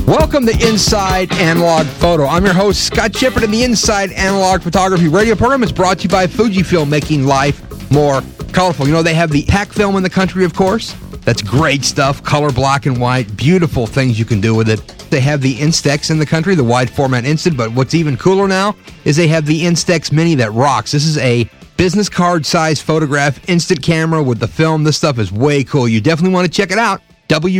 Welcome to Inside Analog Photo. I'm your host, Scott Shepard, and the Inside Analog Photography radio program is brought to you by Fujifilm, making life more colorful. You know, they have the pack film in the country, of course. That's great stuff, color, black and white, beautiful things you can do with it. They have the Instax in the country, the wide format instant, but what's even cooler now is they have the Instax Mini that rocks. This is a business card size photograph, instant camera with the film. This stuff is way cool. You definitely want to check it out.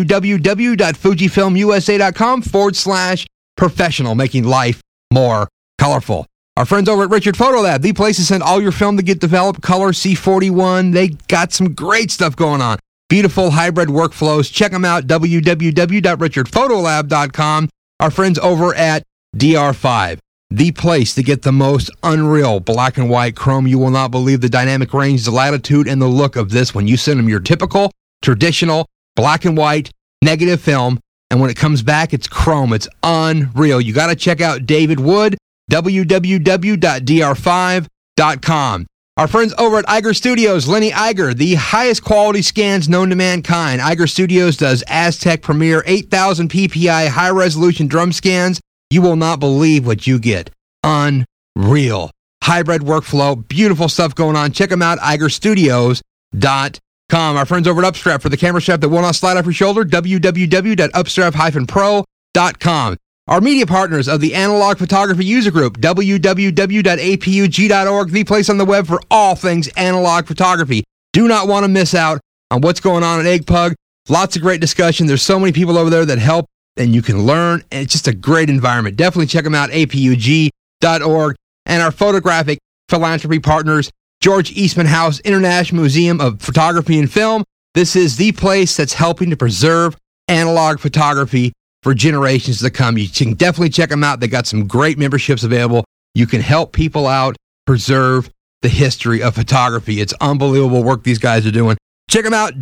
www.fujifilmusa.com/professional, making life more colorful. Our friends over at Richard Photo Lab, the place to send all your film to get developed, color C41. They got some great stuff going on. Beautiful hybrid workflows. Check them out, www.richardphotolab.com. Our friends over at DR5, the place to get the most unreal black and white chrome. You will not believe the dynamic range, the latitude, and the look of this when you send them your typical, traditional, black and white, negative film, and when it comes back, it's chrome. It's unreal. You got to check out David Wood, www.dr5.com. Our friends over at Iger Studios, Lenny Iger, the highest quality scans known to mankind. Iger Studios does Aztec Premier 8000 PPI high-resolution drum scans. You will not believe what you get. Unreal. Hybrid workflow, beautiful stuff going on. Check them out, igerstudios.com. Our friends over at Upstrap for the camera strap that will not slide off your shoulder, www.upstrap-pro.com. Our media partners of the Analog Photography User Group, www.apug.org, the place on the web for all things analog photography. Do not want to miss out on what's going on at AGPUG. Lots of great discussion. There's so many people over there that help, and you can learn. It's just a great environment. Definitely check them out, apug.org. And our photographic philanthropy partners, George Eastman House International Museum of Photography and Film. This is the place that's helping to preserve analog photography for generations to come. You can definitely check them out. They got some great memberships available. You can help people out, preserve the history of photography. It's unbelievable work these guys are doing. Check them out,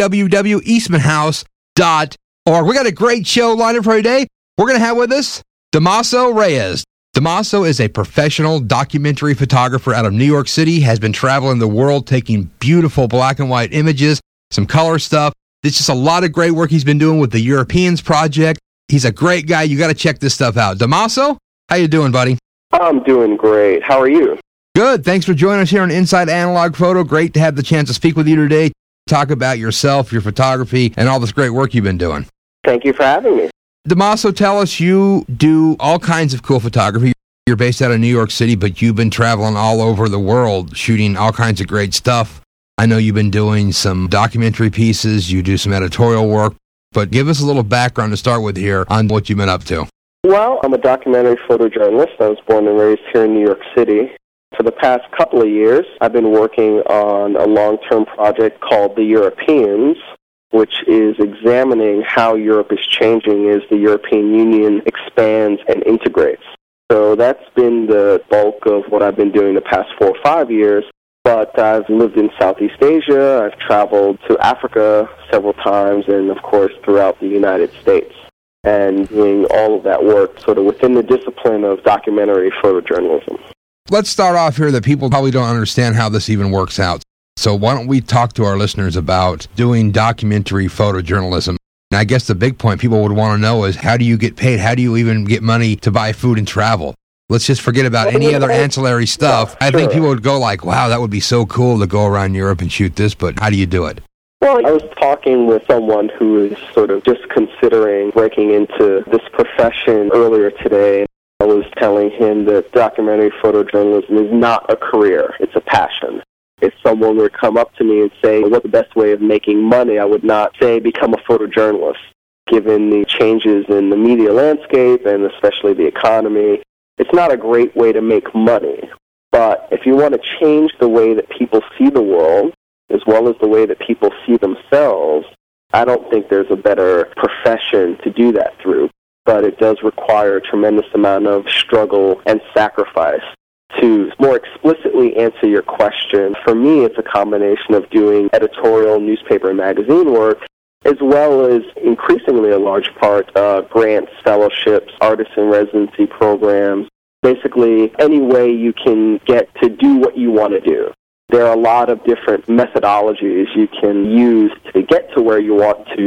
www.eastmanhouse.org. We got a great show lined up for today. We're going to have with us Damaso Reyes. Damaso is a professional documentary photographer out of New York City, has been traveling the world taking beautiful black and white images, some color stuff. There's just a lot of great work he's been doing with the Europeans Project. He's a great guy. You got to check this stuff out. Damaso, how you doing, buddy? I'm doing great. How are you? Good. Thanks for joining us here on Inside Analog Photo. Great to have the chance to speak with you today, talk about yourself, your photography, and all this great work you've been doing. Thank you for having me. Damaso, tell us, you do all kinds of cool photography. You're based out of New York City, but you've been traveling all over the world, shooting all kinds of great stuff. I know you've been doing some documentary pieces, you do some editorial work, but give us a little background to start with here on what you've been up to. Well, I'm a documentary photojournalist. I was born and raised here in New York City. For the past couple of years, I've been working on a long-term project called The Europeans, which is examining how Europe is changing as the European Union expands and integrates. So that's been the bulk of what I've been doing the past 4 or 5 years. But I've lived in Southeast Asia, I've traveled to Africa several times, and of course throughout the United States, and doing all of that work sort of within the discipline of documentary photojournalism. Let's start off here that people probably don't understand how this even works out. So why don't we talk to our listeners about doing documentary photojournalism? And I guess the big point people would want to know is, how do you get paid? How do you even get money to buy food and travel? Let's just forget about any other ancillary stuff. I think people would go like, wow, that would be so cool to go around Europe and shoot this, but how do you do it? Well, I was talking with someone who is sort of just considering breaking into this profession earlier today. I was telling him that documentary photojournalism is not a career, it's a passion. If someone were to come up to me and say, what's the best way of making money, I would not say become a photojournalist. Given the changes in the media landscape and especially the economy, it's not a great way to make money. But if you want to change the way that people see the world, as well as the way that people see themselves, I don't think there's a better profession to do that through. But it does require a tremendous amount of struggle and sacrifice. To more explicitly answer your question, for me it's a combination of doing editorial, newspaper, and magazine work, as well as increasingly a large part grants, fellowships, artist-in-residency programs, basically any way you can get to do what you want to do. There are a lot of different methodologies you can use to get to where you want to,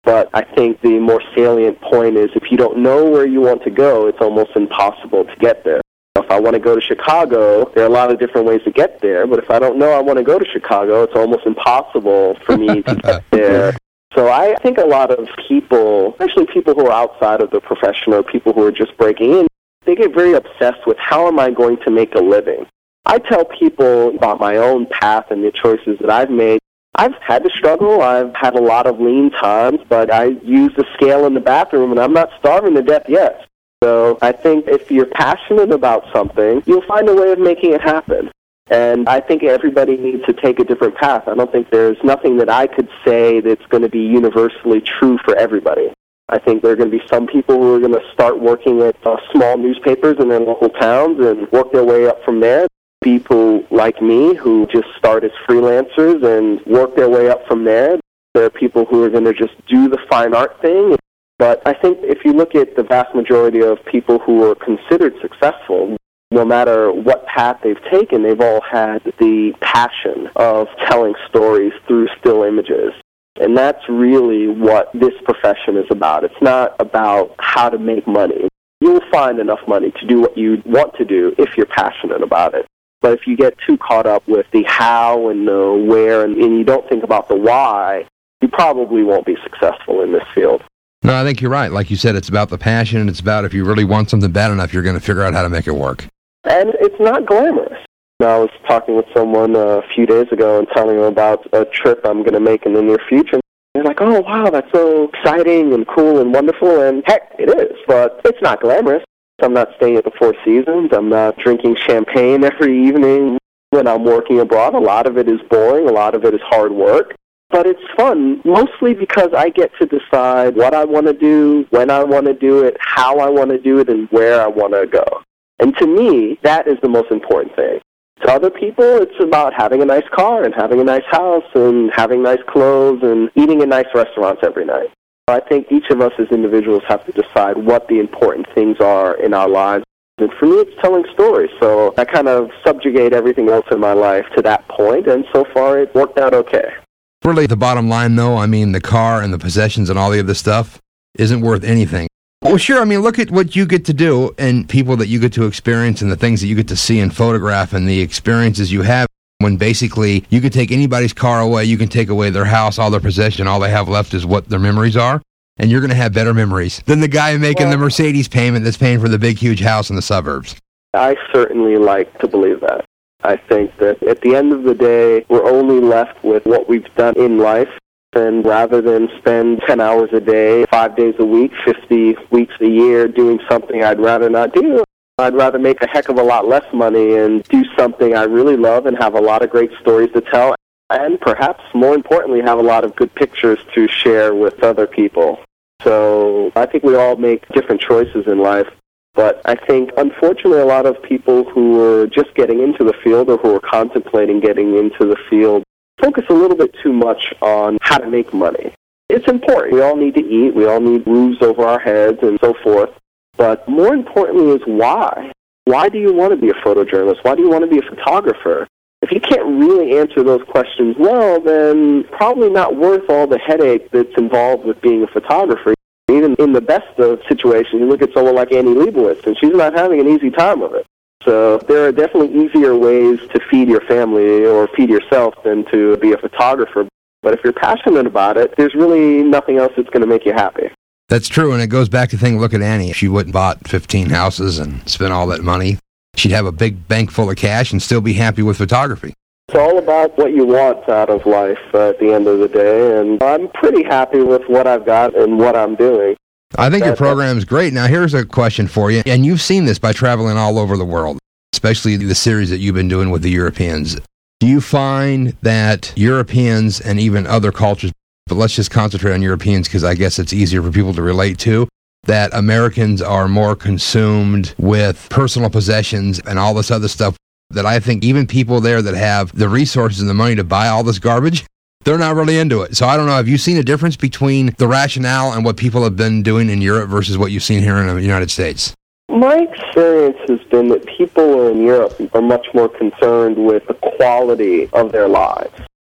But I think the more salient point is if you don't know where you want to go, it's almost impossible to get there. If I want to go to Chicago, there are a lot of different ways to get there, but if I don't know I want to go to Chicago, it's almost impossible for me to get there. So I think a lot of people, especially people who are outside of the profession or people who are just breaking in, they get very obsessed with how am I going to make a living. I tell people about my own path and the choices that I've made. I've had to struggle. I've had a lot of lean times, but I use the scale in the bathroom, and I'm not starving to death yet. So I think if you're passionate about something, you'll find a way of making it happen. And I think everybody needs to take a different path. I don't think there's nothing that I could say that's going to be universally true for everybody. I think there are going to be some people who are going to start working at small newspapers in their local towns and work their way up from there. People like me who just start as freelancers and work their way up from there. There are people who are going to just do the fine art thing. But I think if you look at the vast majority of people who are considered successful, no matter what path they've taken, they've all had the passion of telling stories through still images. And that's really what this profession is about. It's not about how to make money. You'll find enough money to do what you want to do if you're passionate about it. But if you get too caught up with the how and the where and you don't think about the why, you probably won't be successful in this field. No, I think you're right. Like you said, it's about the passion, and it's about if you really want something bad enough, you're going to figure out how to make it work. And it's not glamorous. I was talking with someone a few days ago and telling them about a trip I'm going to make in the near future. They're like, oh, wow, that's so exciting and cool and wonderful. And heck, it is, but it's not glamorous. I'm not staying at the Four Seasons. I'm not drinking champagne every evening when I'm working abroad. A lot of it is boring. A lot of it is hard work. But it's fun, mostly because I get to decide what I want to do, when I want to do it, how I want to do it, and where I want to go. And to me, that is the most important thing. To other people, it's about having a nice car and having a nice house and having nice clothes and eating in nice restaurants every night. I think each of us as individuals have to decide what the important things are in our lives. And for me, it's telling stories. So I kind of subjugate everything else in my life to that point, and so far it worked out okay. Really, the bottom line, though, I mean, the car and the possessions and all the other stuff isn't worth anything. Well, sure, I mean, look at what you get to do and people that you get to experience and the things that you get to see and photograph and the experiences you have when basically you could take anybody's car away, you can take away their house, all their possession, all they have left is what their memories are, and you're going to have better memories than the guy making the Mercedes payment that's paying for the big, huge house in the suburbs. I certainly like to believe that. I think that at the end of the day, we're only left with what we've done in life. And rather than spend 10 hours a day, 5 days a week, 50 weeks a year doing something I'd rather not do, I'd rather make a heck of a lot less money and do something I really love and have a lot of great stories to tell. And perhaps more importantly, have a lot of good pictures to share with other people. So I think we all make different choices in life. But I think, unfortunately, a lot of people who are just getting into the field or who are contemplating getting into the field focus a little bit too much on how to make money. It's important. We all need to eat. We all need roofs over our heads and so forth. But more importantly is why. Why do you want to be a photojournalist? Why do you want to be a photographer? If you can't really answer those questions well, then probably not worth all the headache that's involved with being a photographer. Even in the best of situations, you look at someone like Annie Leibovitz, and she's not having an easy time of it. So there are definitely easier ways to feed your family or feed yourself than to be a photographer. But if you're passionate about it, there's really nothing else that's going to make you happy. That's true, and it goes back to think, look at Annie. If she wouldn't bought 15 houses and spent all that money, she'd have a big bank full of cash and still be happy with photography. It's all about what you want out of life at the end of the day, and I'm pretty happy with what I've got and what I'm doing. I think your program's great. Now, here's a question for you, and you've seen this by traveling all over the world, especially the series that you've been doing with the Europeans. Do you find that Europeans and even other cultures, but let's just concentrate on Europeans because I guess it's easier for people to relate to, that Americans are more consumed with personal possessions and all this other stuff, that I think even people there that have the resources and the money to buy all this garbage, they're not really into it. So I don't know, have you seen a difference between the rationale and what people have been doing in Europe versus what you've seen here in the United States? My experience has been that people in Europe are much more concerned with the quality of their lives.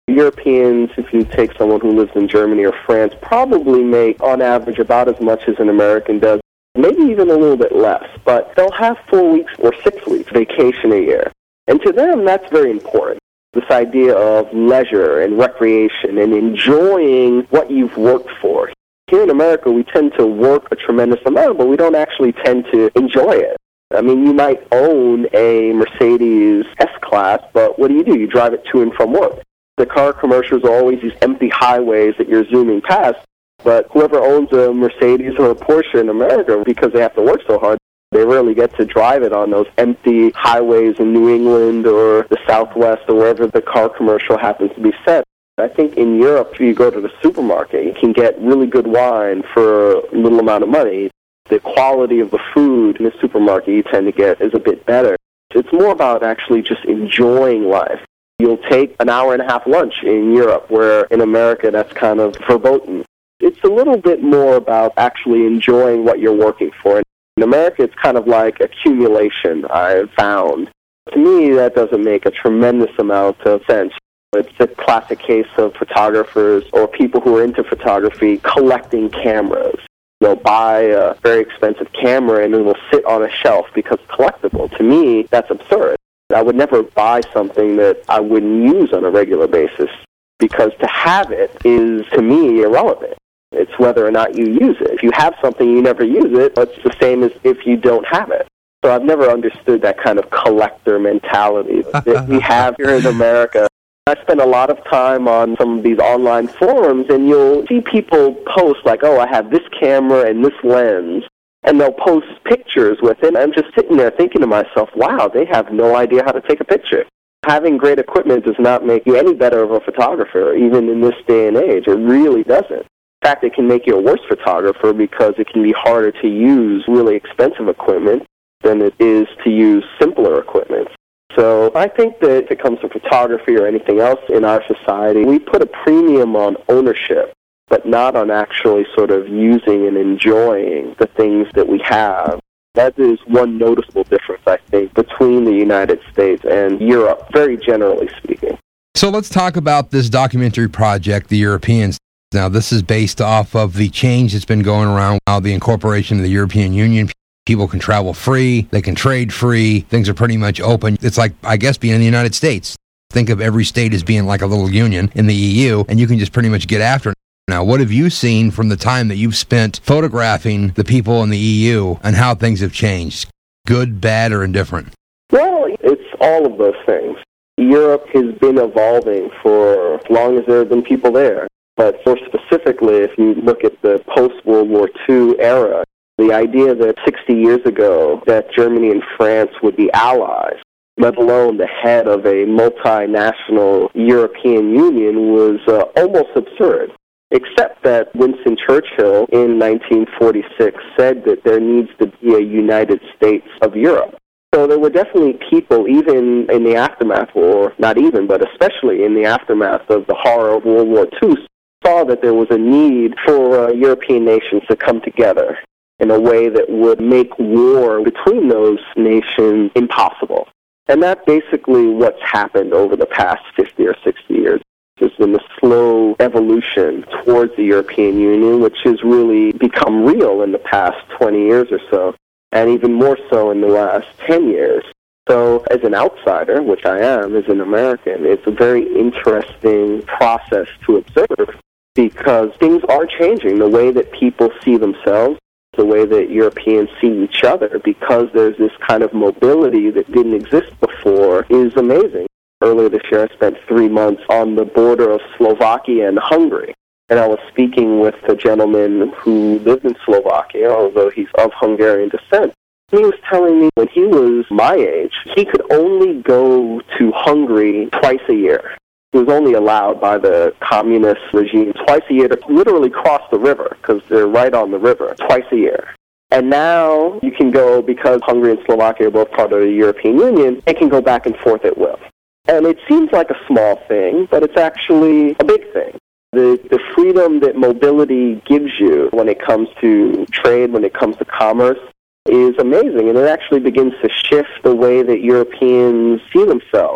Europeans, if you take someone who lives in Germany or France, probably make, on average, about as much as an American does, maybe even a little bit less. But they'll have 4 weeks or 6 weeks vacation a year. And to them, that's very important. This idea of leisure and recreation and enjoying what you've worked for. Here in America, we tend to work a tremendous amount, but we don't actually tend to enjoy it. I mean, you might own a Mercedes S-Class, but what do? You drive it to and from work. The car commercials are always these empty highways that you're zooming past, but whoever owns a Mercedes or a Porsche in America, because they have to work so hard, they rarely get to drive it on those empty highways in New England or the Southwest or wherever the car commercial happens to be set. I think in Europe, if you go to the supermarket, you can get really good wine for a little amount of money. The quality of the food in the supermarket you tend to get is a bit better. It's more about actually just enjoying life. You'll take an hour-and-a-half lunch in Europe, where in America that's kind of verboten. It's a little bit more about actually enjoying what you're working for. In America, it's kind of like accumulation, I've found. To me, that doesn't make a tremendous amount of sense. It's a classic case of photographers or people who are into photography collecting cameras. They'll buy a very expensive camera and it will sit on a shelf because it's collectible. To me, that's absurd. I would never buy something that I wouldn't use on a regular basis because to have it is, to me, irrelevant. It's whether or not you use it. If you have something, you never use it, it's the same as if you don't have it. So I've never understood that kind of collector mentality that we have here in America. I spend a lot of time on some of these online forums, and you'll see people post like, oh, I have this camera and this lens, and they'll post pictures with it. I'm just sitting there thinking to myself, wow, they have no idea how to take a picture. Having great equipment does not make you any better of a photographer, even in this day and age. It really doesn't. In fact, it can make you a worse photographer because it can be harder to use really expensive equipment than it is to use simpler equipment. So I think that if it comes to photography or anything else in our society, we put a premium on ownership, but not on actually sort of using and enjoying the things that we have. That is one noticeable difference, I think, between the United States and Europe, very generally speaking. So let's talk about this documentary project, The Europeans. Now, this is based off of the change that's been going around now, the incorporation of the European Union. People can travel free, they can trade free, things are pretty much open. It's like, I guess, being in the United States. Think of every state as being like a little union in the EU, and you can just pretty much get after it. Now, what have you seen from the time that you've spent photographing the people in the EU and how things have changed? Good, bad, or indifferent? Well, it's all of those things. Europe has been evolving for as long as there have been people there. But more specifically, if you look at the post-World War II era, the idea that 60 years ago that Germany and France would be allies, let alone the head of a multinational European Union, was almost absurd. Except that Winston Churchill in 1946 said that there needs to be a United States of Europe. So there were definitely people, even in the aftermath, or not even, but especially in the aftermath of the horror of World War II, saw that there was a need for European nations to come together in a way that would make war between those nations impossible. And that's basically what's happened over the past 50 or 60 years. There's been a slow evolution towards the European Union, which has really become real in the past 20 years or so, and even more so in the last 10 years. So as an outsider, which I am as an American, it's a very interesting process to observe because things are changing. The way that people see themselves, the way that Europeans see each other, because there's this kind of mobility that didn't exist before, is amazing. Earlier this year, I spent 3 months on the border of Slovakia and Hungary. And I was speaking with a gentleman who lived in Slovakia, although he's of Hungarian descent. He was telling me when he was my age, he could only go to Hungary twice a year. He was only allowed by the communist regime twice a year to literally cross the river, because they're right on the river, twice a year. And now you can go, because Hungary and Slovakia are both part of the European Union, they can go back and forth at will. And it seems like a small thing, but it's actually a big thing. The freedom that mobility gives you when it comes to trade, when it comes to commerce, is amazing. And it actually begins to shift the way that Europeans see themselves.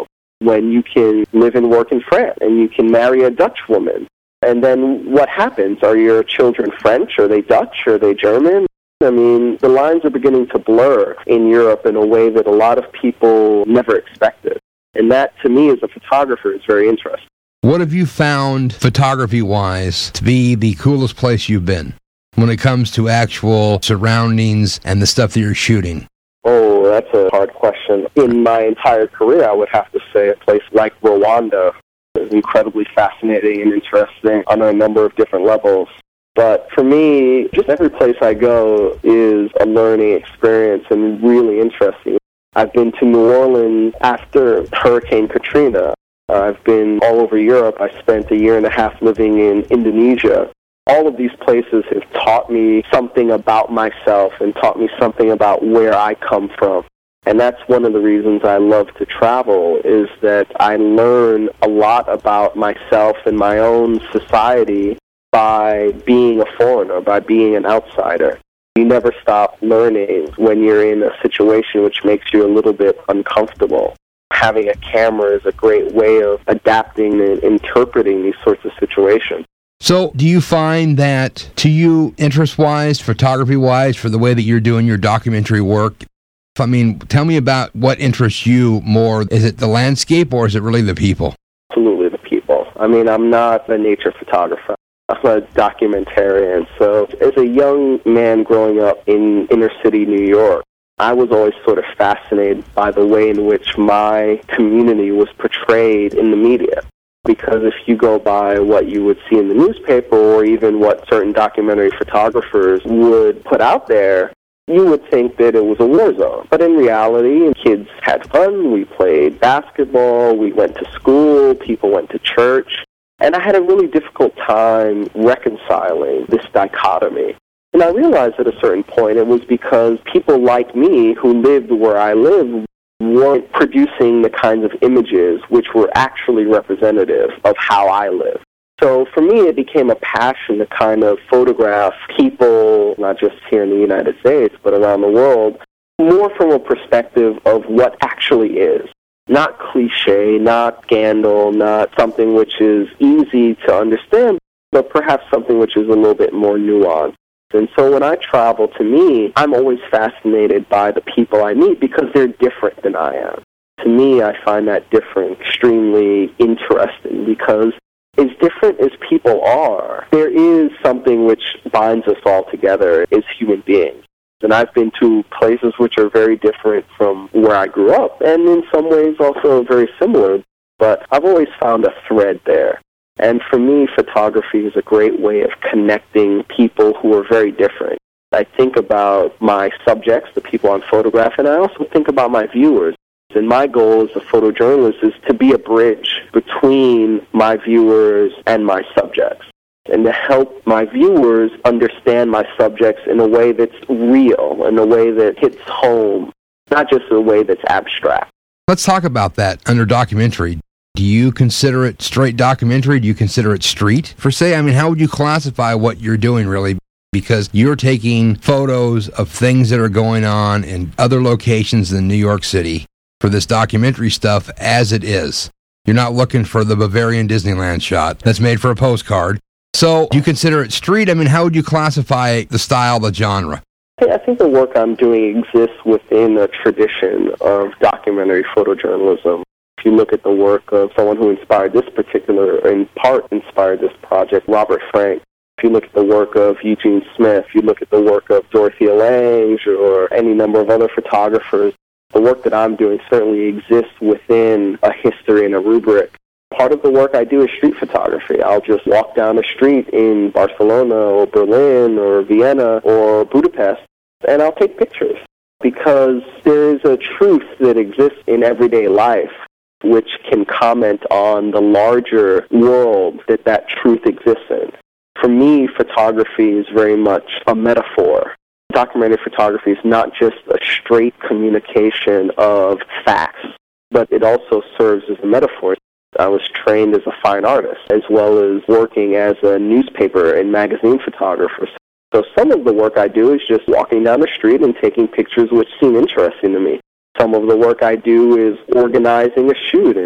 when you can live and work in France and you can marry a Dutch woman. And then what happens? Are your children French? Are they Dutch? Are they German? I mean, the lines are beginning to blur in Europe in a way that a lot of people never expected. And that, to me, as a photographer, is very interesting. What have you found, photography-wise, to be the coolest place you've been when it comes to actual surroundings and the stuff that you're shooting? Oh, that's a hard question. In my entire career, I would have to say a place like Rwanda is incredibly fascinating and interesting on a number of different levels. But for me, just every place I go is a learning experience and really interesting. I've been to New Orleans after Hurricane Katrina. I've been all over Europe. I spent a year and a half living in Indonesia. All of these places have taught me something about myself and taught me something about where I come from. And that's one of the reasons I love to travel, is that I learn a lot about myself and my own society by being a foreigner, by being an outsider. You never stop learning when you're in a situation which makes you a little bit uncomfortable. Having a camera is a great way of adapting and interpreting these sorts of situations. So do you find that, to you, interest-wise, photography-wise, for the way that you're doing your documentary work, I mean, tell me about what interests you more. Is it the landscape or is it really the people? Absolutely the people. I mean, I'm not a nature photographer. I'm a documentarian. So as a young man growing up in inner-city New York, I was always sort of fascinated by the way in which my community was portrayed in the media. Because if you go by what you would see in the newspaper or even what certain documentary photographers would put out there, you would think that it was a war zone. But in reality, kids had fun, we played basketball, we went to school, people went to church. And I had a really difficult time reconciling this dichotomy. And I realized at a certain point it was because people like me who lived where I lived weren't producing the kinds of images which were actually representative of how I live. So for me, it became a passion to kind of photograph people, not just here in the United States, but around the world, more from a perspective of what actually is. Not cliche, not scandal, not something which is easy to understand, but perhaps something which is a little bit more nuanced. And so when I travel, to me, I'm always fascinated by the people I meet because they're different than I am. To me, I find that different extremely interesting because as different as people are, there is something which binds us all together as human beings. And I've been to places which are very different from where I grew up, and in some ways also very similar, but I've always found a thread there. And for me, photography is a great way of connecting people who are very different. I think about my subjects, the people I'm photographing, and I also think about my viewers. And my goal as a photojournalist is to be a bridge between my viewers and my subjects, and to help my viewers understand my subjects in a way that's real, in a way that hits home, not just in a way that's abstract. Let's talk about that under documentary. Do you consider it straight documentary? Do you consider it street, per se? I mean, how would you classify what you're doing, really? Because you're taking photos of things that are going on in other locations in New York City for this documentary stuff as it is. You're not looking for the Bavarian Disneyland shot that's made for a postcard. So do you consider it street? I mean, how would you classify the style, the genre? I think the work I'm doing exists within a tradition of documentary photojournalism. If you look at the work of someone who inspired this particular, in part inspired this project, Robert Frank, if you look at the work of Eugene Smith, if you look at the work of Dorothea Lange or any number of other photographers, the work that I'm doing certainly exists within a history and a rubric. Part of the work I do is street photography. I'll just walk down a street in Barcelona or Berlin or Vienna or Budapest, and I'll take pictures because there is a truth that exists in everyday life which can comment on the larger world that that truth exists in. For me, photography is very much a metaphor. Documentary photography is not just a straight communication of facts, but it also serves as a metaphor. I was trained as a fine artist, as well as working as a newspaper and magazine photographer. So some of the work I do is just walking down the street and taking pictures which seem interesting to me. Some of the work I do is organizing a shoot and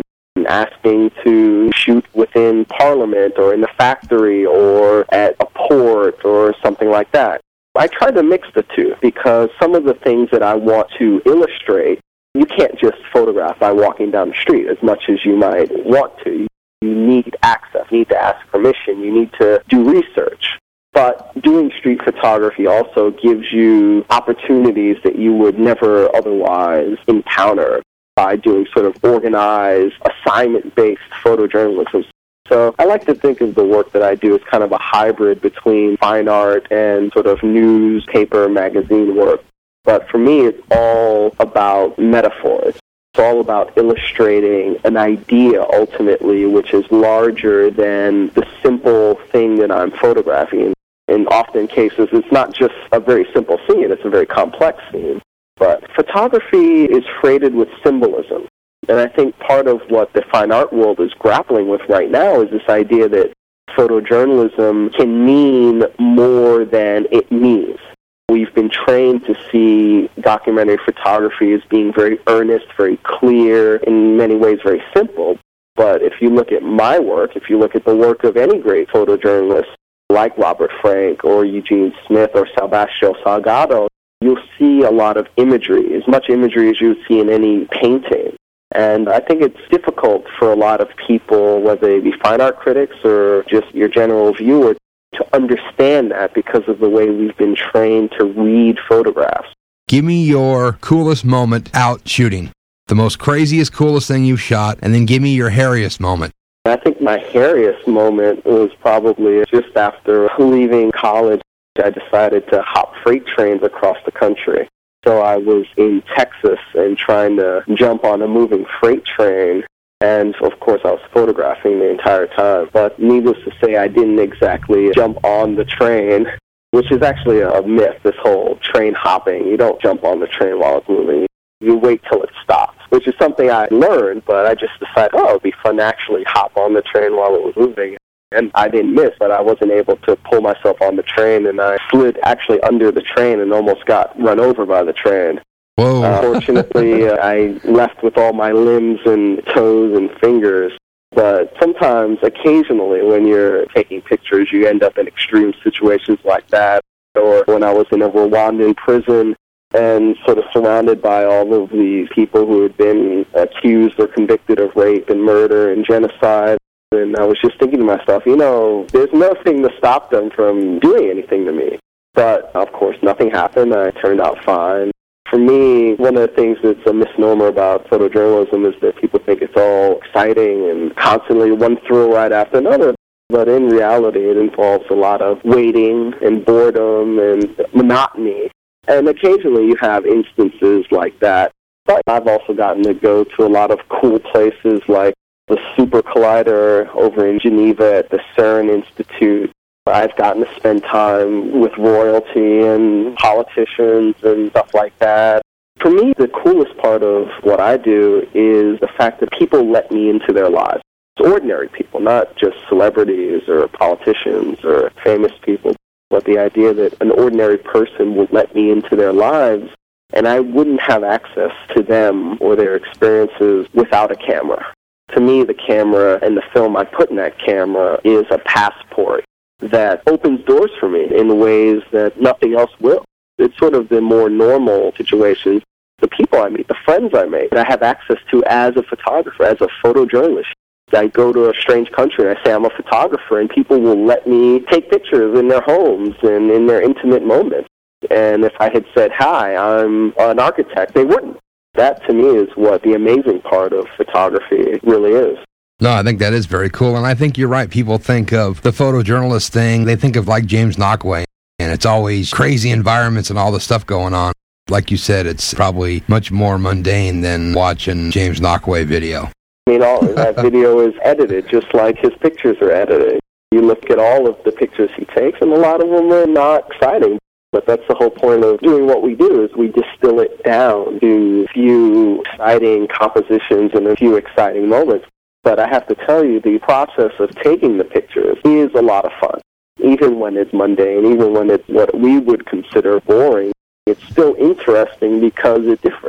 been asking to shoot within Parliament or in the factory or at a port or something like that. I try to mix the two because some of the things that I want to illustrate, you can't just photograph by walking down the street as much as you might want to. You need access, you need to ask permission, you need to do research. But doing street photography also gives you opportunities that you would never otherwise encounter by doing sort of organized, assignment-based photojournalism. So I like to think of the work that I do as kind of a hybrid between fine art and sort of newspaper, magazine work. But for me, it's all about metaphors. It's all about illustrating an idea, ultimately, which is larger than the simple thing that I'm photographing. In often cases, it's not just a very simple scene, it's a very complex scene. But photography is freighted with symbolism. And I think part of what the fine art world is grappling with right now is this idea that photojournalism can mean more than it means. We've been trained to see documentary photography as being very earnest, very clear, in many ways very simple. But if you look at my work, if you look at the work of any great photojournalist like Robert Frank or Eugene Smith or Salvatio Salgado, you'll see a lot of imagery, as much imagery as you would see in any painting. And I think it's difficult for a lot of people, whether they be fine art critics or just your general viewer, to understand that because of the way we've been trained to read photographs. Give me your coolest moment out shooting. The most craziest, coolest thing you've shot, and then give me your hairiest moment. I think my hairiest moment was probably just after leaving college. I decided to hop freight trains across the country. So I was in Texas and trying to jump on a moving freight train. And, of course, I was photographing the entire time. But needless to say, I didn't exactly jump on the train, which is actually a myth, this whole train hopping. You don't jump on the train while it's moving. You wait till it stops, which is something I learned, but I just decided, it would be fun to actually hop on the train while it was moving. And I didn't miss, but I wasn't able to pull myself on the train, and I slid actually under the train and almost got run over by the train. Whoa. Fortunately, I left with all my limbs and toes and fingers. But sometimes, occasionally, when you're taking pictures, you end up in extreme situations like that. Or when I was in a Rwandan prison and sort of surrounded by all of these people who had been accused or convicted of rape and murder and genocide. And I was just thinking to myself, there's nothing to stop them from doing anything to me. But, of course, nothing happened. I turned out fine. For me, one of the things that's a misnomer about photojournalism is that people think it's all exciting and constantly one thrill right after another. But in reality, it involves a lot of waiting and boredom and monotony. And occasionally you have instances like that. But I've also gotten to go to a lot of cool places like the Super Collider over in Geneva at the CERN Institute. I've gotten to spend time with royalty and politicians and stuff like that. For me, the coolest part of what I do is the fact that people let me into their lives. It's ordinary people, not just celebrities or politicians or famous people, but the idea that an ordinary person would let me into their lives and I wouldn't have access to them or their experiences without a camera. To me, the camera and the film I put in that camera is a passport that opens doors for me in ways that nothing else will. It's sort of the more normal situations, the people I meet, the friends I make, that I have access to as a photographer, as a photojournalist. I go to a strange country and I say I'm a photographer, and people will let me take pictures in their homes and in their intimate moments. And if I had said, hi, I'm an architect, they wouldn't. That, to me, is what the amazing part of photography really is. No, I think that is very cool, and I think you're right. People think of the photojournalist thing, they think of like James Knockway, and it's always crazy environments and all the stuff going on. Like you said, it's probably much more mundane than watching James Knockway video. All that video is edited just like his pictures are edited. You look at all of the pictures he takes, and a lot of them are not exciting. But that's the whole point of doing what we do, is we distill it down to a few exciting compositions and a few exciting moments. But I have to tell you, the process of taking the pictures is a lot of fun. Even when it's mundane, even when it's what we would consider boring, it's still interesting because it's different.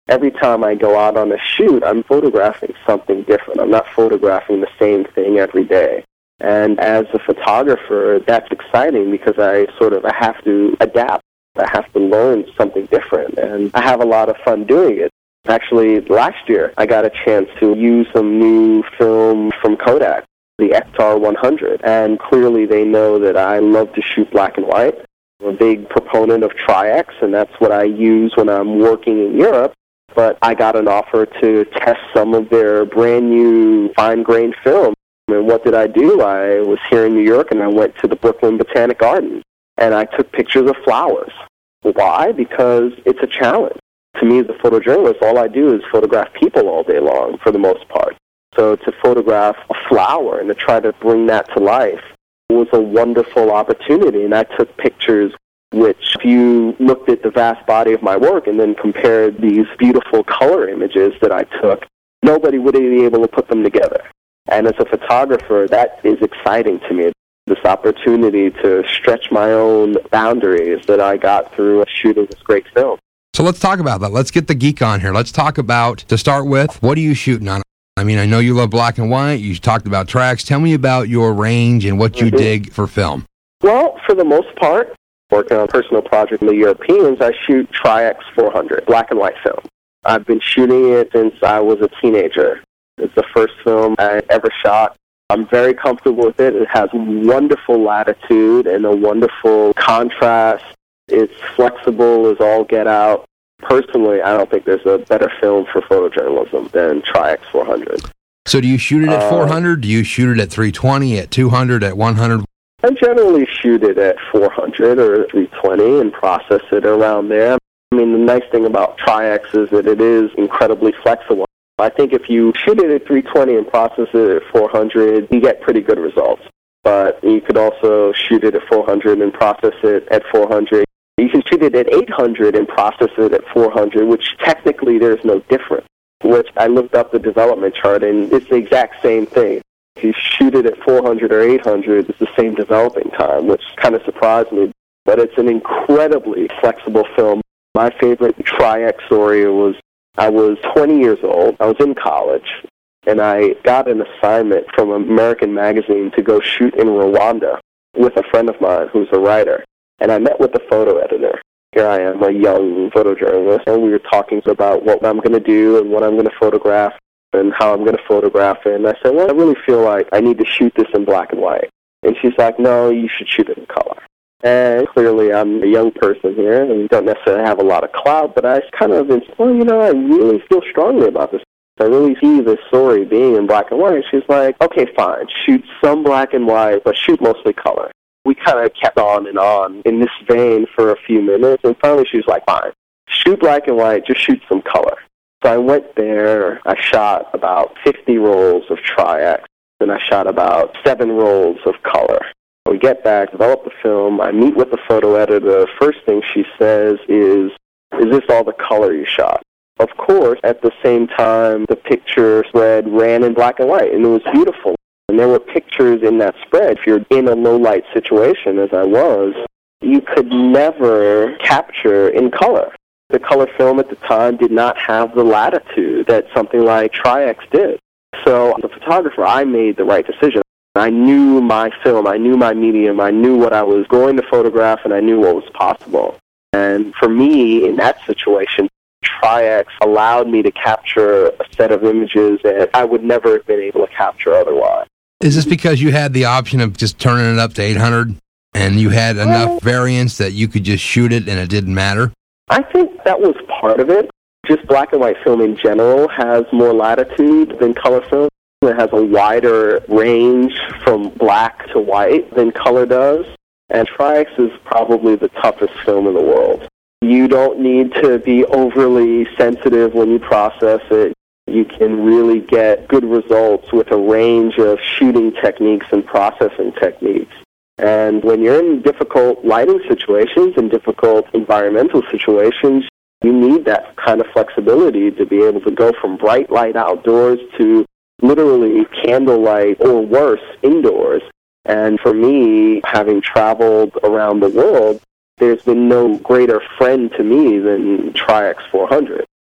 every time I go out on a shoot, I'm photographing something different. I'm not photographing the same thing every day. And as a photographer, that's exciting because I have to adapt. I have to learn something different, and I have a lot of fun doing it. Actually, last year, I got a chance to use some new film from Kodak, the XR 100, and clearly they know that I love to shoot black and white. I'm a big proponent of Tri-X, and that's what I use when I'm working in Europe. But I got an offer to test some of their brand new fine-grained film. And what did I do? I was here in New York, and I went to the Brooklyn Botanic Garden, and I took pictures of flowers. Why? Because it's a challenge. To me, as a photojournalist, all I do is photograph people all day long, for the most part. So to photograph a flower and to try to bring that to life was a wonderful opportunity. And I took pictures which, if you looked at the vast body of my work and then compared these beautiful color images that I took, nobody would be able to put them together. And as a photographer, that is exciting to me, this opportunity to stretch my own boundaries that I got through shooting this great film. So let's talk about that. Let's get the geek on here. Let's talk about, to start with, what are you shooting on? I mean, I know you love black and white. You talked about Tri-X. Tell me about your range and what you dig for film. Well, for the most part, working on a personal project with the Europeans, I shoot Tri-X 400, black and white film. I've been shooting it since I was a teenager. It's the first film I ever shot. I'm very comfortable with it. It has wonderful latitude and a wonderful contrast. It's flexible as all get out. Personally, I don't think there's a better film for photojournalism than Tri-X 400. So do you shoot it at 400? Do you shoot it at 320, at 200, at 100? I generally shoot it at 400 or 320 and process it around there. I mean, the nice thing about Tri-X is that it is incredibly flexible. I think if you shoot it at 320 and process it at 400, you get pretty good results. But you could also shoot it at 400 and process it at 400. You can shoot it at 800 and process it at 400, which technically there's no difference. Which I looked up the development chart, and it's the exact same thing. If you shoot it at 400 or 800, it's the same developing time, which kind of surprised me. But it's an incredibly flexible film. My favorite Tri-X story was I was 20 years old. I was in college, and I got an assignment from American Magazine to go shoot in Rwanda with a friend of mine who's a writer. And I met with the photo editor. Here I am, a young photojournalist, and we were talking about what I'm going to do and what I'm going to photograph and how I'm going to photograph it. And I said, well, I really feel like I need to shoot this in black and white. And she's like, no, you should shoot it in color. And clearly I'm a young person here and don't necessarily have a lot of clout, but I kind of, well, I really feel strongly about this. I really see this story being in black and white. She's like, okay, fine, shoot some black and white, but shoot mostly color. We kind of kept on and on in this vein for a few minutes, and finally she was like, fine, shoot black and white, just shoot some color. So I went there, I shot about 50 rolls of Tri-X, and I shot about 7 rolls of color. We get back, develop the film, I meet with the photo editor. The first thing she says is this all the color you shot? Of course, at the same time, the picture spread ran in black and white, and it was beautiful. And there were pictures in that spread. If you're in a low-light situation, as I was, you could never capture in color. The color film at the time did not have the latitude that something like Tri-X did. So as a photographer, I made the right decision. I knew my film, I knew my medium, I knew what I was going to photograph, and I knew what was possible. And for me, in that situation, Tri-X allowed me to capture a set of images that I would never have been able to capture otherwise. Is this because you had the option of just turning it up to 800 and you had enough variance that you could just shoot it and it didn't matter? I think that was part of it. Just black and white film in general has more latitude than color film. It has a wider range from black to white than color does. And Tri-X is probably the toughest film in the world. You don't need to be overly sensitive when you process it. You can really get good results with a range of shooting techniques and processing techniques. And when you're in difficult lighting situations and difficult environmental situations, you need that kind of flexibility to be able to go from bright light outdoors to literally candlelight or worse indoors. And for me, having traveled around the world, there's been no greater friend to me than Tri-X 400.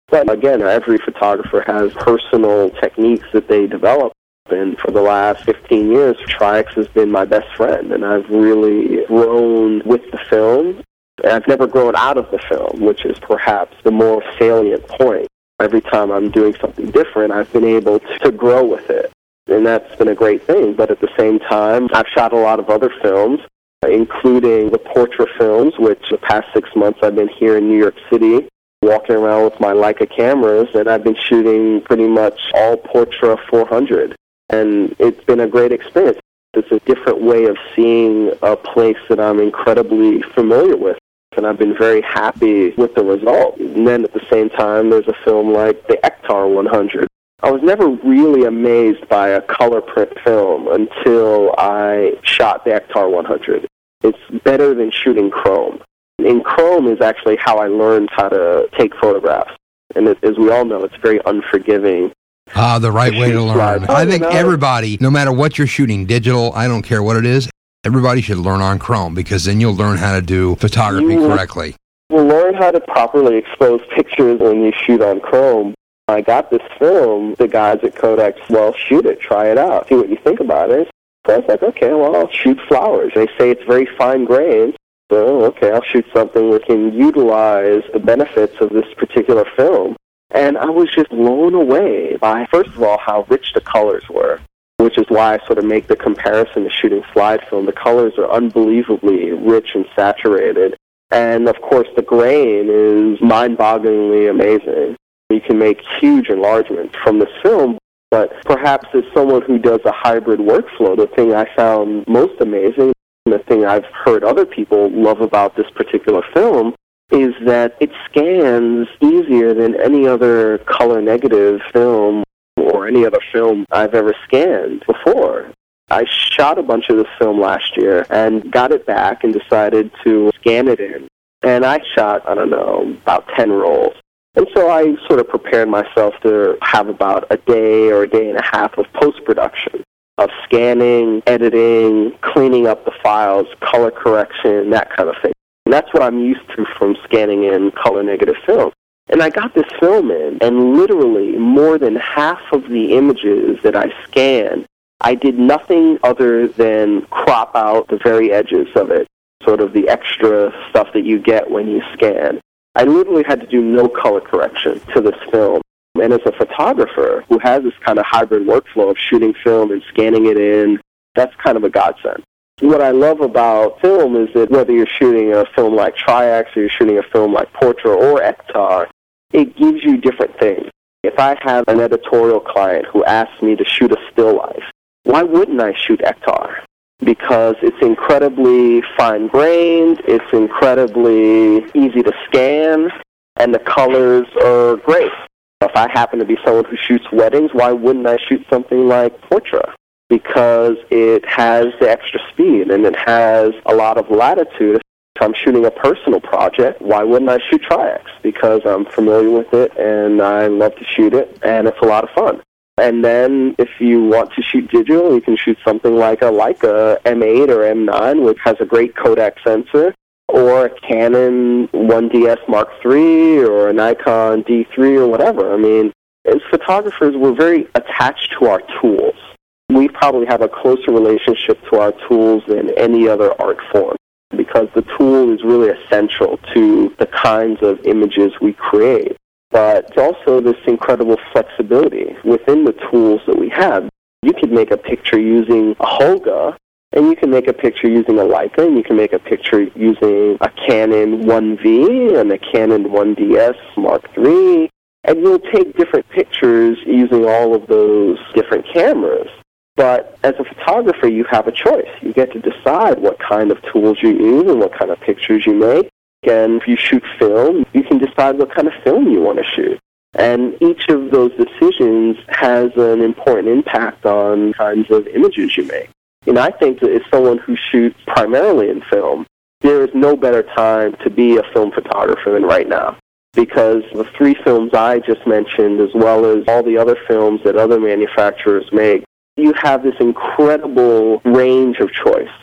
But again, every photographer has personal techniques that they develop. And for the last 15 years, Tri-X has been my best friend, and I've really grown with the film. And I've never grown out of the film, which is perhaps the more salient point. Every time I'm doing something different, I've been able to grow with it. And that's been a great thing. But at the same time, I've shot a lot of other films, including the Portra films, which the past 6 months I've been here in New York City, walking around with my Leica cameras, and I've been shooting pretty much all Portra 400. And it's been a great experience. It's a different way of seeing a place that I'm incredibly familiar with, and I've been very happy with the result. And then at the same time, there's a film like the Ektar 100. I was never really amazed by a color print film until I shot the Ektar 100. It's better than shooting chrome. In chrome is actually how I learned how to take photographs. And as we all know, it's very unforgiving. The right way to learn. I think everybody, no matter what you're shooting, digital, I don't care what it is, everybody should learn on chrome, because then you'll learn how to do photography correctly. You'll learn how to properly expose pictures when you shoot on chrome. I got this film, the guys at Kodak, well, shoot it, try it out, see what you think about it. So I was like, okay, well, I'll shoot flowers. They say it's very fine grained. So, okay, I'll shoot something that can utilize the benefits of this particular film. And I was just blown away by, first of all, how rich the colors were, which is why I sort of make the comparison to shooting slide film. The colors are unbelievably rich and saturated. And, of course, the grain is mind-bogglingly amazing. You can make huge enlargements from this film, but perhaps as someone who does a hybrid workflow, the thing I found most amazing, and the thing I've heard other people love about this particular film, is that it scans easier than any other color negative film or any other film I've ever scanned before. I shot a bunch of this film last year and got it back and decided to scan it in. And I shot, I don't know, about 10 rolls. And so I sort of prepared myself to have about a day or a day and a half of post-production, of scanning, editing, cleaning up the files, color correction, that kind of thing. And that's what I'm used to from scanning in color negative film. And I got this film in, and literally more than half of the images that I scanned, I did nothing other than crop out the very edges of it, sort of the extra stuff that you get when you scan. I literally had to do no color correction to this film. And as a photographer who has this kind of hybrid workflow of shooting film and scanning it in, that's kind of a godsend. What I love about film is that whether you're shooting a film like Tri-X or you're shooting a film like Portra or Ektar, it gives you different things. If I have an editorial client who asks me to shoot a still life, why wouldn't I shoot Ektar? Because it's incredibly fine-grained, it's incredibly easy to scan, and the colors are great. If I happen to be someone who shoots weddings, why wouldn't I shoot something like Portra? Because it has the extra speed and it has a lot of latitude. If I'm shooting a personal project, why wouldn't I shoot Tri-X? Because I'm familiar with it and I love to shoot it, and it's a lot of fun. And then if you want to shoot digital, you can shoot something like a Leica M8 or M9, which has a great Kodak sensor, or a Canon 1DS Mark III or a Nikon D3 or whatever. I mean, as photographers, we're very attached to our tools. We probably have a closer relationship to our tools than any other art form, because the tool is really essential to the kinds of images we create. But it's also this incredible flexibility within the tools that we have. You could make a picture using a Holga, and you can make a picture using a Leica, and you can make a picture using a Canon 1V and a Canon 1DS Mark III, and you'll take different pictures using all of those different cameras. But as a photographer, you have a choice. You get to decide what kind of tools you use and what kind of pictures you make. And if you shoot film, you can decide what kind of film you want to shoot. And each of those decisions has an important impact on kinds of images you make. And I think that as someone who shoots primarily in film, there is no better time to be a film photographer than right now. Because the 3 films I just mentioned, as well as all the other films that other manufacturers make, you have this incredible range of choice.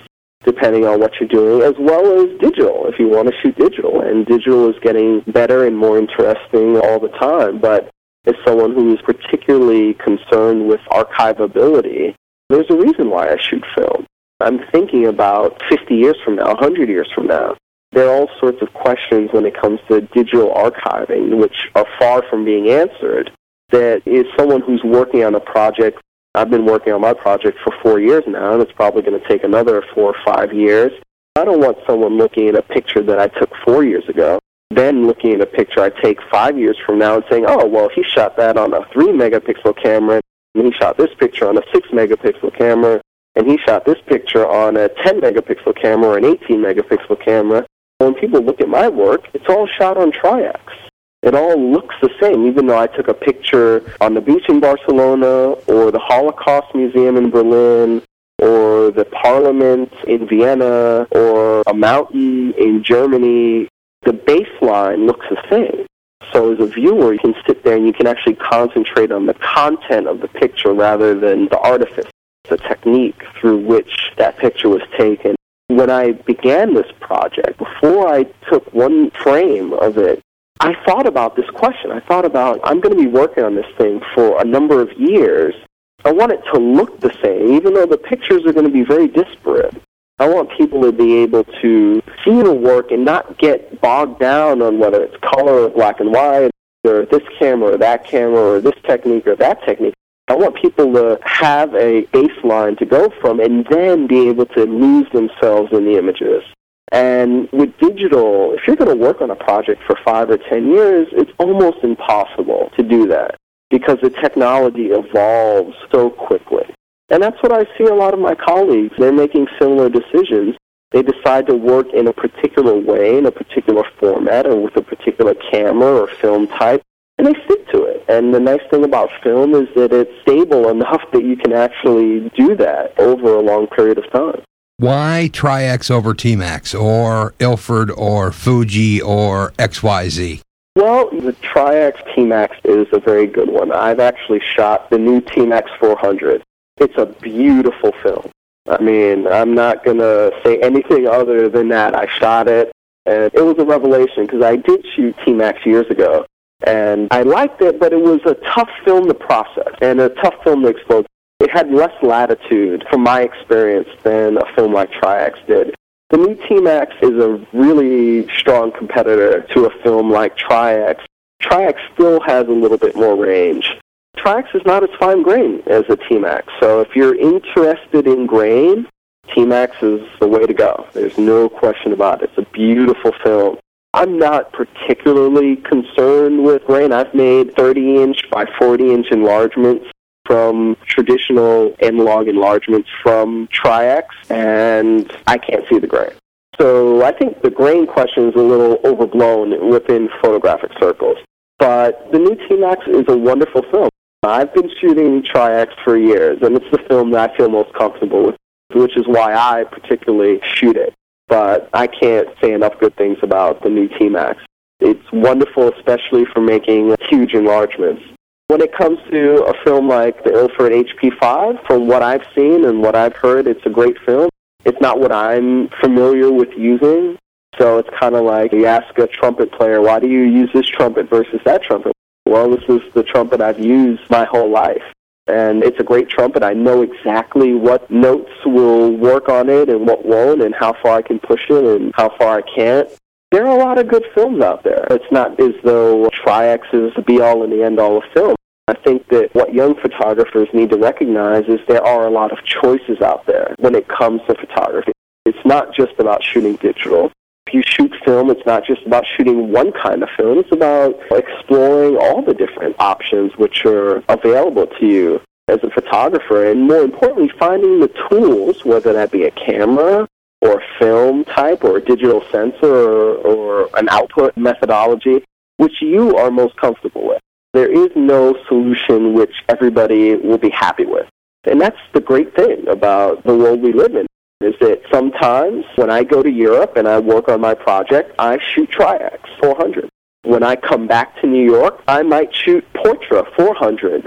depending on what you're doing, as well as digital, if you want to shoot digital. And digital is getting better and more interesting all the time. But as someone who is particularly concerned with archivability, there's a reason why I shoot film. I'm thinking about 50 years from now, 100 years from now. There are all sorts of questions when it comes to digital archiving, which are far from being answered. That is someone who's working on a project. I've been working on my project for 4 years now, and it's probably going to take another 4 or 5 years. I don't want someone looking at a picture that I took 4 years ago, then looking at a picture I take 5 years from now and saying, oh, well, he shot that on a 3-megapixel camera, and he shot this picture on a 6-megapixel camera, and he shot this picture on a 10-megapixel camera or an 18-megapixel camera. When people look at my work, it's all shot on Tri-X. It all looks the same, even though I took a picture on the beach in Barcelona or the Holocaust Museum in Berlin or the Parliament in Vienna or a mountain in Germany. The baseline looks the same. So as a viewer, you can sit there and you can actually concentrate on the content of the picture rather than the artifice, the technique through which that picture was taken. When I began this project, before I took one frame of it, I thought about this question. I thought about, I'm going to be working on this thing for a number of years. I want it to look the same, even though the pictures are going to be very disparate. I want people to be able to see the work and not get bogged down on whether it's color or black and white, or this camera or that camera, or this technique or that technique. I want people to have a baseline to go from and then be able to lose themselves in the images. And with digital, if you're going to work on a project for 5 or 10 years, it's almost impossible to do that because the technology evolves so quickly. And that's what I see a lot of my colleagues. They're making similar decisions. They decide to work in a particular way, in a particular format, or with a particular camera or film type, and they stick to it. And the nice thing about film is that it's stable enough that you can actually do that over a long period of time. Why Tri-X over T-Max or Ilford or Fuji or XYZ? Well, the Tri-X T-Max is a very good one. I've actually shot the new T-Max 400. It's a beautiful film. I mean, I'm not going to say anything other than that. I shot it, and it was a revelation because I did shoot T-Max years ago, and I liked it, but it was a tough film to process and a tough film to expose. It had less latitude, from my experience, than a film like Tri-X did. The new T-Max is a really strong competitor to a film like Tri-X. Tri-X still has a little bit more range. Tri-X is not as fine grain as a T-Max, so if you're interested in grain, T-Max is the way to go. There's no question about it. It's a beautiful film. I'm not particularly concerned with grain. I've made 30-inch by 40-inch enlargements from traditional analog enlargements from Tri-X, and I can't see the grain. So I think the grain question is a little overblown within photographic circles. But the new T-Max is a wonderful film. I've been shooting Tri-X for years, and it's the film that I feel most comfortable with, which is why I particularly shoot it. But I can't say enough good things about the new T-Max. It's wonderful, especially for making huge enlargements. When it comes to a film like the Ilford HP5, from what I've seen and what I've heard, it's a great film. It's not what I'm familiar with using, so it's kind of like you ask a trumpet player, why do you use this trumpet versus that trumpet? Well, this is the trumpet I've used my whole life, and it's a great trumpet. I know exactly what notes will work on it and what won't, and how far I can push it and how far I can't. There are a lot of good films out there. It's not as though Tri-X is the be-all and the end-all of film. I think that what young photographers need to recognize is there are a lot of choices out there when it comes to photography. It's not just about shooting digital. If you shoot film, it's not just about shooting one kind of film. It's about exploring all the different options which are available to you as a photographer, and more importantly, finding the tools, whether that be a camera or a film type or a digital sensor or an output methodology, which you are most comfortable with. There is no solution which everybody will be happy with. And that's the great thing about the world we live in, is that sometimes when I go to Europe and I work on my project, I shoot Tri-X 400. When I come back to New York, I might shoot Portra 400.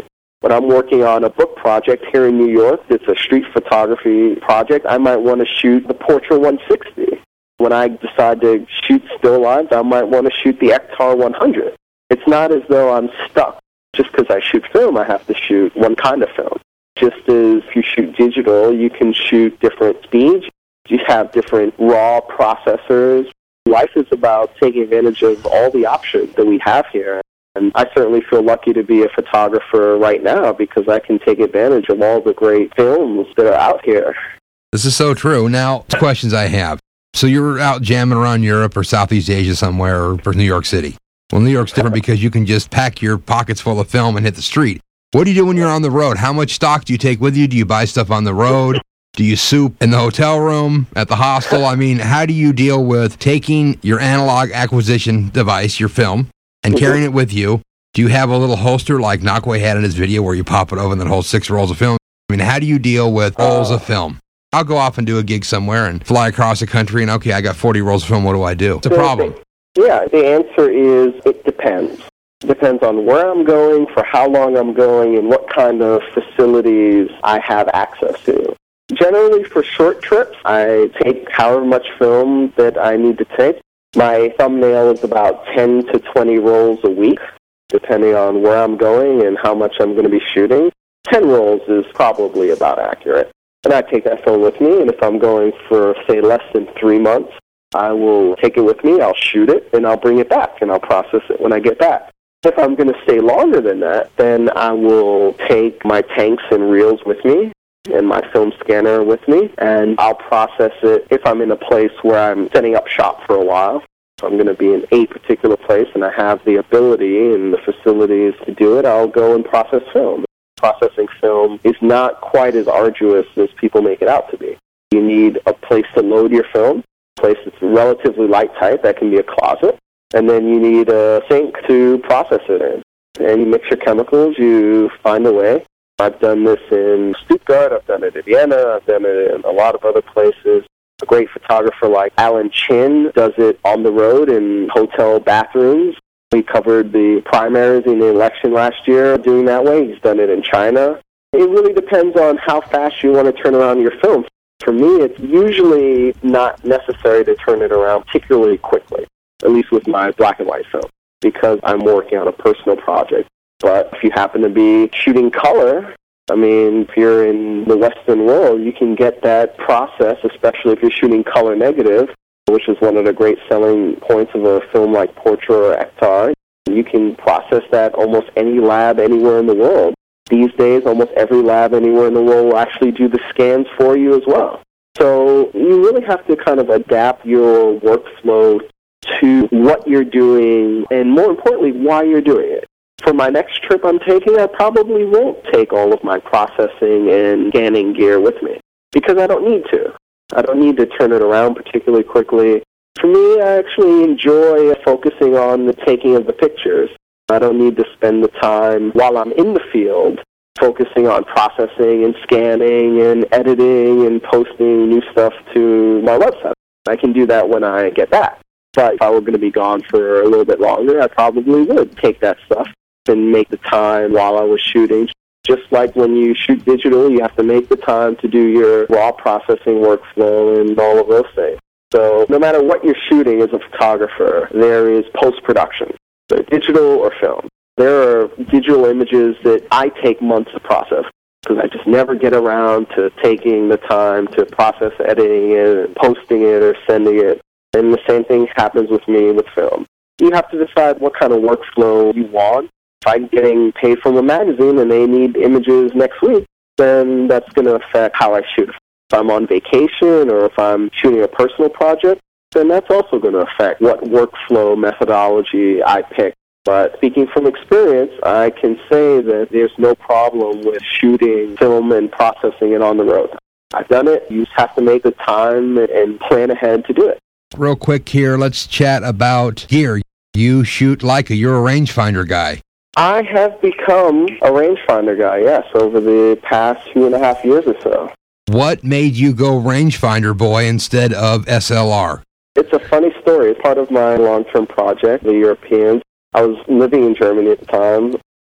When I'm working on a book project here in New York, it's a street photography project, I might want to shoot the Portra 160. When I decide to shoot still lines, I might want to shoot the Ektar 100. It's not as though I'm stuck. Just because I shoot film, I have to shoot one kind of film. Just as if you shoot digital, you can shoot different speeds. You have different raw processors. Life is about taking advantage of all the options that we have here. And I certainly feel lucky to be a photographer right now because I can take advantage of all the great films that are out here. This is so true. Now, questions I have. So you're out jamming around Europe or Southeast Asia somewhere or New York City. Well, New York's different because you can just pack your pockets full of film and hit the street. What do you do when you're on the road? How much stock do you take with you? Do you buy stuff on the road? Do you soup in the hotel room, at the hostel? I mean, how do you deal with taking your analog acquisition device, your film, and carrying it with you? Do you have a little holster like Nakwe had in his video where you pop it over and then hold 6 rolls of film? I mean, how do you deal with rolls of film? I'll go off and do a gig somewhere and fly across the country and, okay, I got 40 rolls of film. What do I do? It's a problem. Yeah, the answer is it depends. It depends on where I'm going, for how long I'm going, and what kind of facilities I have access to. Generally, for short trips, I take however much film that I need to take. My thumbnail is about 10 to 20 rolls a week, depending on where I'm going and how much I'm going to be shooting. 10 rolls is probably about accurate. And I take that film with me, and if I'm going for, say, less than 3 months, I will take it with me, I'll shoot it, and I'll bring it back, and I'll process it when I get back. If I'm going to stay longer than that, then I will take my tanks and reels with me and my film scanner with me, and I'll process it if I'm in a place where I'm setting up shop for a while. If I'm going to be in a particular place and I have the ability and the facilities to do it, I'll go and process film. Processing film is not quite as arduous as people make it out to be. You need a place to load your film, a place that's relatively light type, that can be a closet, and then you need a sink to process it in. And you mix your chemicals, you find a way. I've done this in Stuttgart, I've done it in Vienna, I've done it in a lot of other places. A great photographer like Alan Chin does it on the road in hotel bathrooms. He covered the primaries in the election last year doing that way. He's done it in China. It really depends on how fast you want to turn around your film. For me, it's usually not necessary to turn it around particularly quickly, at least with my black and white film, because I'm working on a personal project. But if you happen to be shooting color, I mean, if you're in the Western world, you can get that process, especially if you're shooting color negative, which is one of the great selling points of a film like Portra or Ektar. You can process that almost any lab anywhere in the world. These days, almost every lab anywhere in the world will actually do the scans for you as well. So you really have to kind of adapt your workflow to what you're doing and, more importantly, why you're doing it. For my next trip I'm taking, I probably won't take all of my processing and scanning gear with me because I don't need to. I don't need to turn it around particularly quickly. For me, I actually enjoy focusing on the taking of the pictures. I don't need to spend the time while I'm in the field focusing on processing and scanning and editing and posting new stuff to my website. I can do that when I get back. But if I were going to be gone for a little bit longer, I probably would take that stuff and make the time while I was shooting. Just like when you shoot digital, you have to make the time to do your raw processing workflow and all of those things. So no matter what you're shooting as a photographer, there is post-production, so digital or film. There are digital images that I take months to process because I just never get around to taking the time to process editing it, and posting it, or sending it. And the same thing happens with me with film. You have to decide what kind of workflow you want. If I'm getting paid from a magazine and they need images next week, then that's going to affect how I shoot. If I'm on vacation or if I'm shooting a personal project, then that's also going to affect what workflow methodology I pick. But speaking from experience, I can say that there's no problem with shooting film and processing it on the road. I've done it. You just have to make the time and plan ahead to do it. Real quick here, let's chat about gear. You shoot Leica. You're a rangefinder guy. I have become a rangefinder guy, yes, over the past 2.5 years or so. What made you go rangefinder boy instead of SLR? It's a funny story. It's part of my long-term project, the Europeans. I was living in Germany at the time,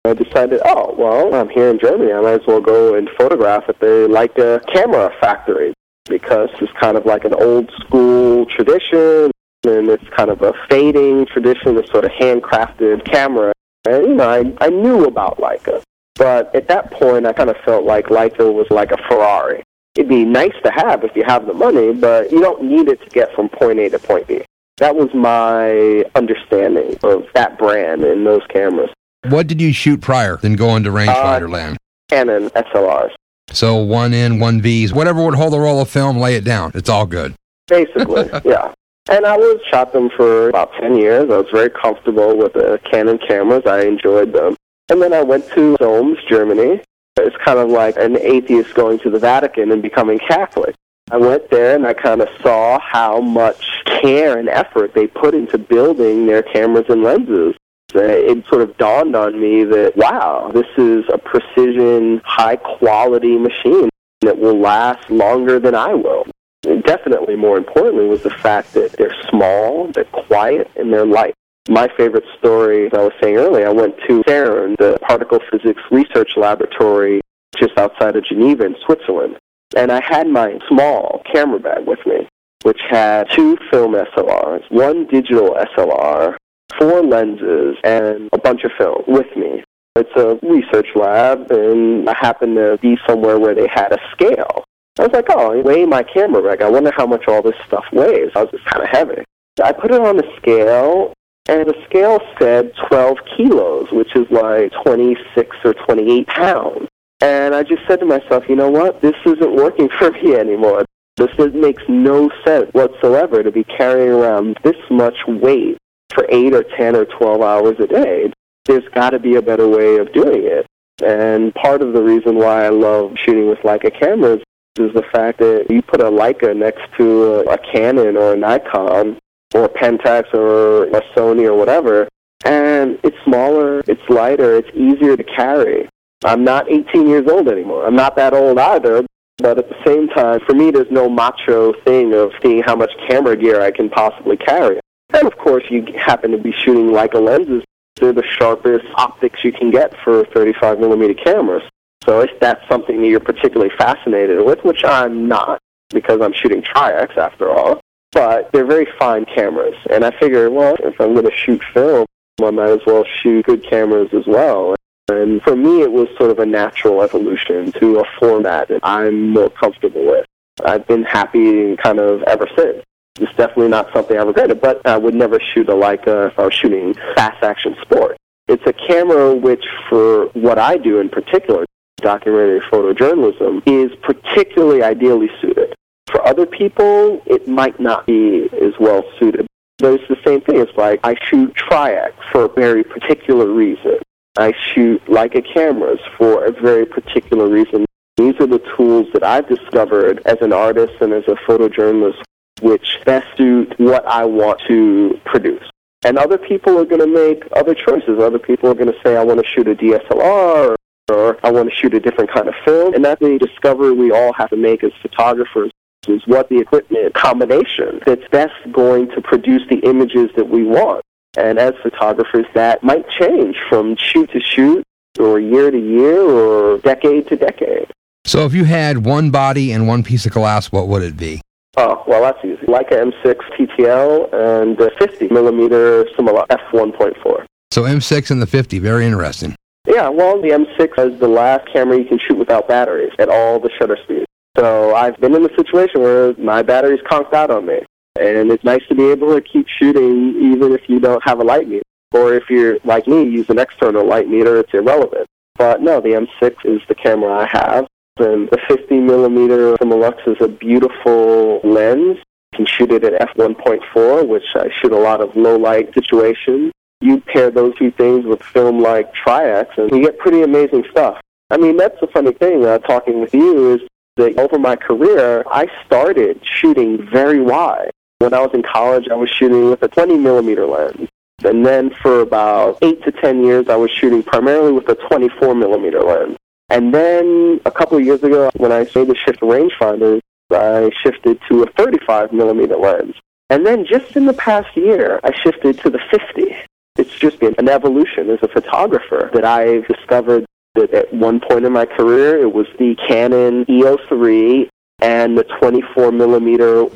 I decided, oh, well, I'm here in Germany. I might as well go and photograph at the Leica camera factory, because it's kind of like an old school tradition, and it's kind of a fading tradition, this sort of handcrafted camera. And, I knew about Leica, but at that point, I kind of felt like Leica was like a Ferrari. It'd be nice to have if you have the money, but you don't need it to get from point A to point B. That was my understanding of that brand and those cameras. What did you shoot prior than going to rangefinder land? Canon SLRs. So 1N, 1Vs, whatever would hold a roll of film, lay it down. It's all good. Basically, yeah. And I shot them for about 10 years. I was very comfortable with the Canon cameras. I enjoyed them. And then I went to Solms, Germany. It's kind of like an atheist going to the Vatican and becoming Catholic. I went there and I kind of saw how much care and effort they put into building their cameras and lenses. It sort of dawned on me that, wow, this is a precision, high-quality machine that will last longer than I will. And definitely more importantly was the fact that they're small, they're quiet, and they're light. My favorite story, as I was saying earlier, I went to CERN, the particle physics research laboratory just outside of Geneva in Switzerland. And I had my small camera bag with me, which had 2 film SLRs, 1 digital SLR, 4 lenses, and a bunch of film with me. It's a research lab, and I happened to be somewhere where they had a scale. I was like, oh, weigh my camera bag. I wonder how much all this stuff weighs. I was just kind of heavy. I put it on the scale, and the scale said 12 kilos, which is like 26 or 28 pounds. And I just said to myself, you know what? This isn't working for me anymore. This makes no sense whatsoever to be carrying around this much weight for 8 or 10 or 12 hours a day. There's got to be a better way of doing it. And part of the reason why I love shooting with Leica cameras is the fact that you put a Leica next to a Canon or a Nikon or a Pentax or a Sony or whatever, and it's smaller, it's lighter, it's easier to carry. I'm not 18 years old anymore. I'm not that old either, but at the same time, for me, there's no macho thing of seeing how much camera gear I can possibly carry. And of course, you happen to be shooting Leica lenses. They're the sharpest optics you can get for 35mm cameras. So if that's something that you're particularly fascinated with, which I'm not, because I'm shooting Tri-X after all, but they're very fine cameras. And I figured, well, if I'm going to shoot film, I might as well shoot good cameras as well. And for me, it was sort of a natural evolution to a format that I'm more comfortable with. I've been happy kind of ever since. It's definitely not something I regretted, but I would never shoot a Leica if I was shooting fast-action sport. It's a camera which, for what I do in particular, documentary photojournalism, is particularly ideally suited. For other people, it might not be as well suited. But it's the same thing. It's like I shoot Tri-X for a very particular reason. I shoot Leica cameras for a very particular reason. These are the tools that I've discovered as an artist and as a photojournalist which best suit what I want to produce. And other people are going to make other choices. Other people are going to say, I want to shoot a DSLR or I want to shoot a different kind of film. And that's the discovery we all have to make as photographers, is what the equipment combination that's best going to produce the images that we want. And as photographers, that might change from shoot to shoot or year to year or decade to decade. So if you had one body and one piece of glass, what would it be? Oh, well, that's easy. Leica M6 TTL and 50mm Simula f1.4. So M6 and the 50, very interesting. Yeah, well, the M6 is the last camera you can shoot without batteries at all the shutter speeds. So I've been in a situation where my battery's conked out on me. And it's nice to be able to keep shooting even if you don't have a light meter. Or if you're, like me, use an external light meter, it's irrelevant. But no, the M6 is the camera I have. And the 50mm Similux is a beautiful lens. You can shoot it at f1.4, which I shoot a lot of low-light situations. You pair those two things with film like Tri-X, and you get pretty amazing stuff. I mean, that's the funny thing, talking with you, is that over my career, I started shooting very wide. When I was in college, I was shooting with a 20mm lens. And then for about 8 to 10 years, I was shooting primarily with a 24mm lens. And then a couple of years ago, when I made the shift to rangefinders, I shifted to a 35mm lens. And then just in the past year, I shifted to the 50. It's just been an evolution as a photographer that I've discovered that at one point in my career, it was the Canon EOS 3 and the 24mm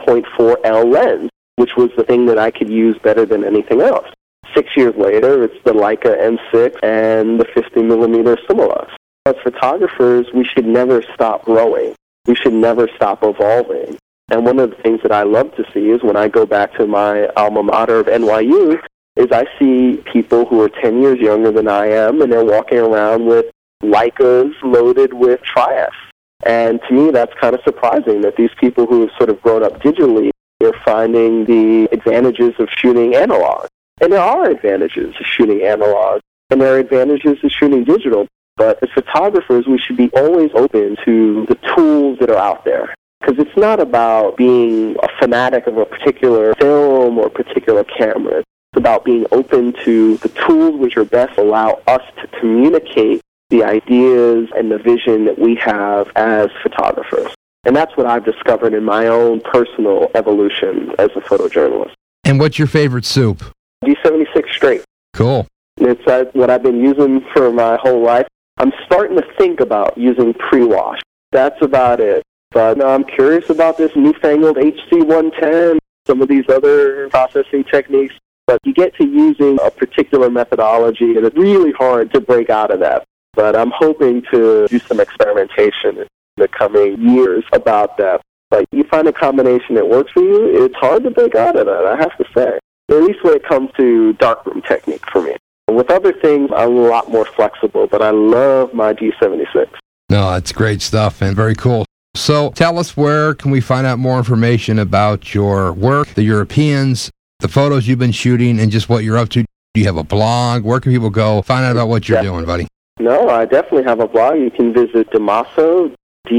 1.4L lens, which was the thing that I could use better than anything else. 6 years later, it's the Leica M6 and the 50mm Simulux. As photographers, we should never stop growing. We should never stop evolving. And one of the things that I love to see is when I go back to my alma mater of NYU, is I see people who are 10 years younger than I am, and they're walking around with Leicas loaded with Tri-F. And to me, that's kind of surprising that these people who have sort of grown up digitally are finding the advantages of shooting analog. And there are advantages of shooting analog, and there are advantages of shooting digital. But as photographers, we should be always open to the tools that are out there. Because it's not about being a fanatic of a particular film or particular camera. It's about being open to the tools which are best allow us to communicate the ideas and the vision that we have as photographers. And that's what I've discovered in my own personal evolution as a photojournalist. And what's your favorite soup? D76 straight. Cool. It's what I've been using for my whole life. I'm starting to think about using pre-wash. That's about it. But I'm curious about this newfangled HC110, some of these other processing techniques. But you get to using a particular methodology, and it's really hard to break out of that. But I'm hoping to do some experimentation in the coming years about that. But you find a combination that works for you, it's hard to break out of that, I have to say. At least when it comes to darkroom technique for me. With other things, I'm a lot more flexible, but I love my D76. No, that's great stuff and very cool. So tell us, where can we find out more information about your work, the Europeans, the photos you've been shooting, and just what you're up to? Do you have a blog? Where can people go find out about what you're doing, buddy? No, I definitely have a blog. You can visit Damaso,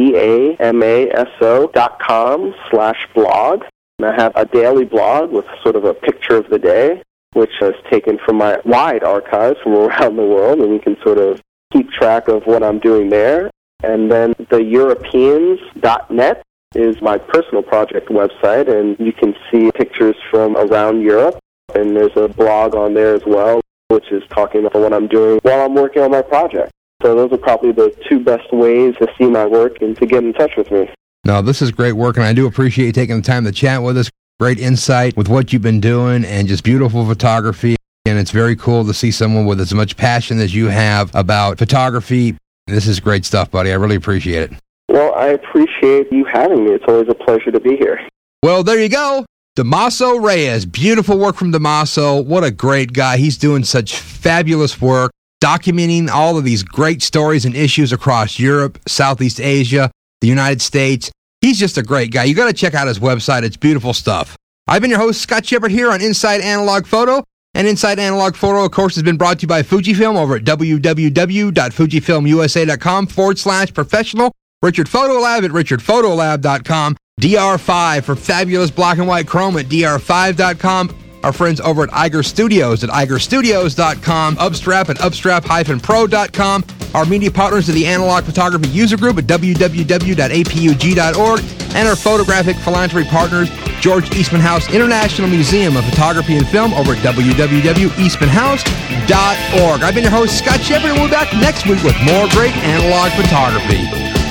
DAMASO.com/blog. And I have a daily blog with sort of a picture of the day, which is taken from my wide archives from around the world, and you can sort of keep track of what I'm doing there. And then the Europeans.net is my personal project website, and you can see pictures from around Europe. And there's a blog on there as well, which is talking about what I'm doing while I'm working on my project. So those are probably the two best ways to see my work and to get in touch with me. No, this is great work, and I do appreciate you taking the time to chat with us. Great insight with what you've been doing, and just beautiful photography. And it's very cool to see someone with as much passion as you have about photography. This is great stuff, buddy. I really appreciate it. Well, I appreciate you having me. It's always a pleasure to be here. Well, there you go. Damaso Reyes. Beautiful work from Damaso. What a great guy. He's doing such fabulous work, documenting all of these great stories and issues across Europe, Southeast Asia, the United States. He's just a great guy. You got to check out his website. It's beautiful stuff. I've been your host, Scott Shepard, here on Inside Analog Photo. And Inside Analog Photo, of course, has been brought to you by Fujifilm over at www.fujifilmusa.com/professional. Richard Photolab at richardphotolab.com. DR5 for fabulous black and white chrome at dr5.com. Our friends over at Iger Studios at igerstudios.com. Upstrap at upstrap-pro.com. Our media partners at the Analog Photography User Group at www.apug.org. And our photographic philanthropy partners, George Eastman House International Museum of Photography and Film over at www.eastmanhouse.org. I've been your host, Scott Shepard, and we'll be back next week with more great analog photography.